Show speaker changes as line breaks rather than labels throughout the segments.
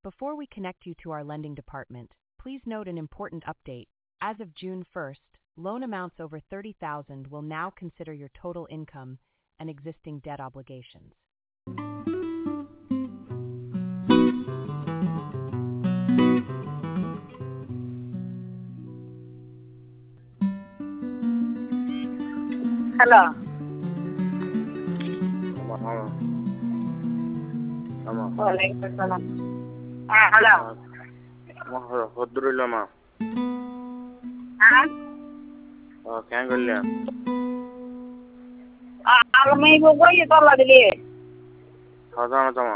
Before we connect you to our lending department, please note an important update. As of June 1st, loan amounts over $30,000 will now consider your total income and existing debt obligations.
Hello. Waalaikumsalam. Hello.
Hodrulama. Kya कर लिया?
मैं वो कोई तो लग लिए.
खाता ना तमा.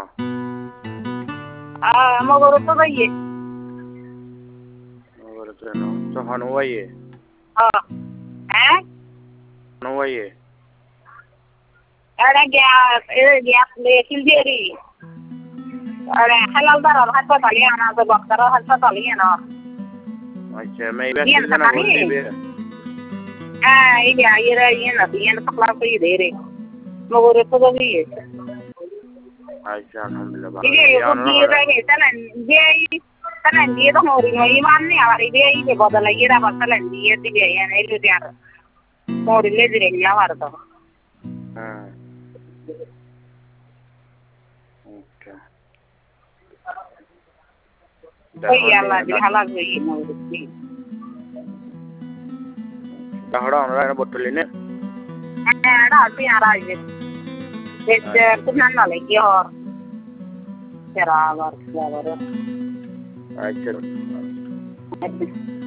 मगर तो भाई.
मगर तो ना. तो हनुआ ये.
हैं?
हनुआ ये.
अरे गया ले किल्जेरी. अरे हलाल दार हाथ पाली आना तो बक्तर हाथ पाली है ना.
अच्छा मैं इधर से ना बोल दी बे.
ये ना पकड़ा तो ये दे रहे. मगर तो भी है.
अच्छा alhamdulillah.
ये तो मोरी में मानने वाली भी है ये बदला ये रहा बदला ये तो ये है नहीं तो यार मोरी ले दे रही है हमारा तो कोई अल्लाह जी हालात हुई मोरी
कहाँ होना है बोतल लेने
अभी आ रहा है ये कुछ ना लगी और तेरा वर्क क्या करो
अच्छा